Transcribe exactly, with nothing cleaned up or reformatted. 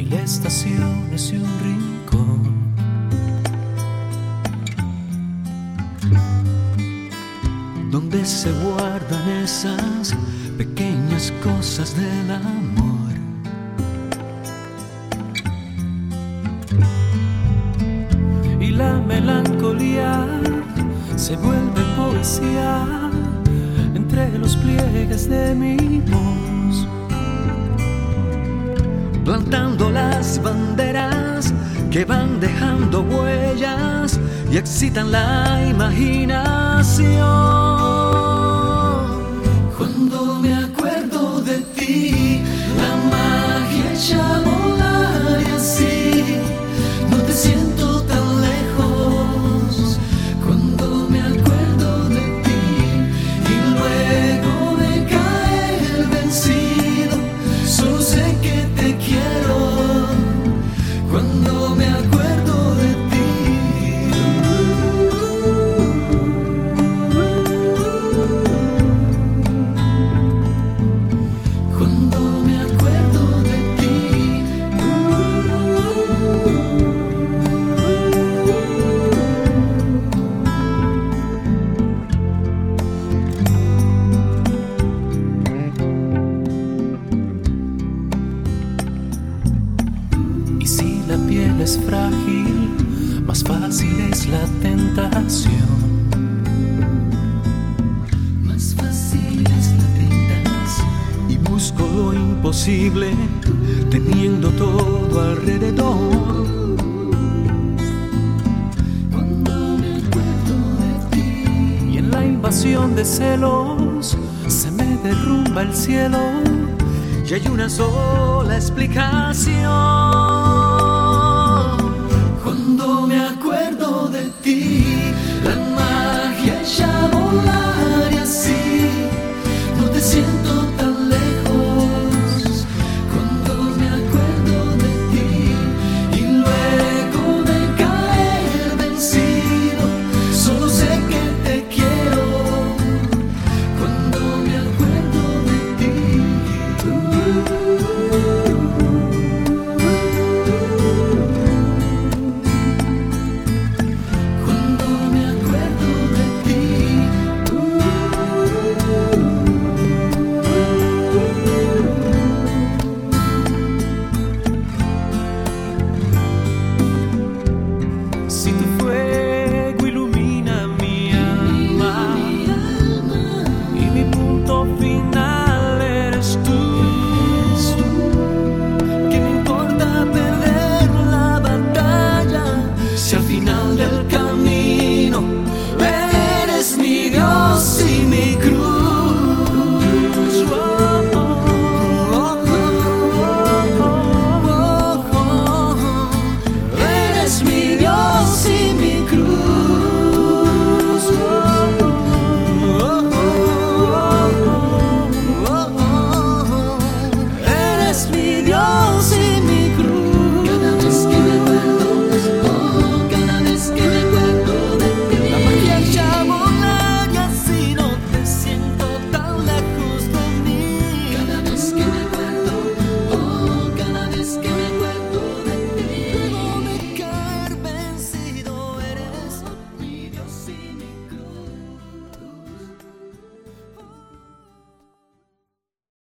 mil estaciones y un rincón. Donde se guardan esas pequeñas cosas del amor. Y la melancolía se vuelve poesía entre los pliegues de mi voz, plantando las banderas que van dejando huellas y excitan la imaginación. Cuando me acuerdo de ti, la magia echa a volar y así no te siento tan lejos. Cuando me acuerdo de ti y luego de caer vencido, solo sé que te quiero. Cuando me acuerdo de ti, cuando me acuerdo de ti, y si la piel es frágil, más fácil es la tentación. Más fácil es la tentación. Y busco lo imposible, teniendo todo alrededor. Cuando me acuerdo de ti, y en la invasión de celos se me derrumba el cielo, y hay una sola explicación. Cuando me acuerdo de ti, la magia echa a volar y así no te siento tan